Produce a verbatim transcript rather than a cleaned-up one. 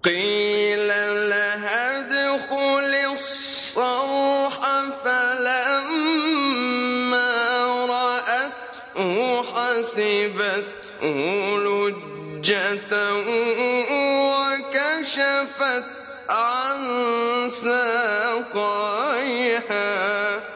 قيل لها ادخل الصرح فلما رأته حسبته لجة وكشفت عن ساقيها